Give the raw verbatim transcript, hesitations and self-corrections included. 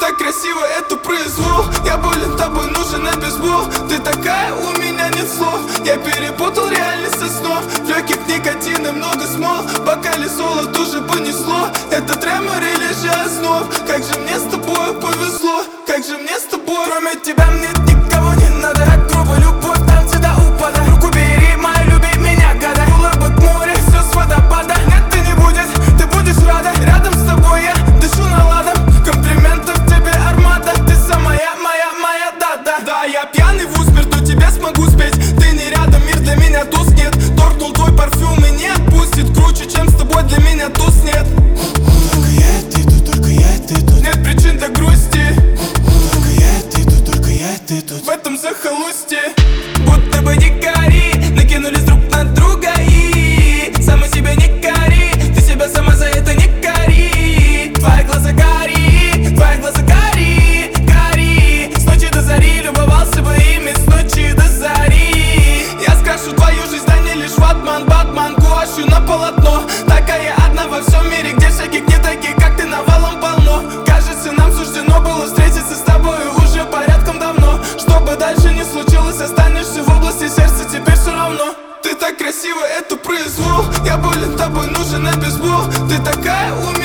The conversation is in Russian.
так красиво, это произвол. Я болен тобой, нужен обезбол. Ты такая, у меня нет слов. Я перепутал реальность со сном. В легких никотин и много смол. Бокале соло тоже понесло. Это тремор или же озноб. Как же мне с тобой повезло. Как же мне с тобой. Кроме тебя мне никого не надо. Как грубо любовь, там всегда упада. Руку бери, моя, люби меня, года. Улыбок море, все с водопада. Нет, ты не будешь, ты будешь рада. Рядом с тобой я дышу наладом. Комплиментов тебе армада. Ты самая, моя, моя, да-да. Да, я пьяный в успех, но тебе смогу спеть. Ты не рядом, мир для меня тускнет. Торкнул твой парфюм и не отпустит. Круче, чем с тобой, для меня туз нет. Только я и ты тут, только я и ты тут. Нет причин для грусти. Только я и ты тут, только я и ты тут. В этом захолустье будто бы дикари накинулись друг на друга и сама себя не кори. Ты себя сама за это не кори. Твои глаза гори, твои глаза гори, гори. С ночи до зари любовался бы ими, с ночи до зари. Я скрашу твою жизнь, да не лишь ватман, батман. Гуащу на полотно. Такая одна во всем мире, где всяких не таких, как ты, навалом полно. Кажется, нам суждено было встретиться с тобой уже порядком давно. Что бы дальше ни случилось, останешься в области сердца, теперь все равно. Ты так красиво, это произвол. Я болен тобой, нужен обезбол. Ты такая, у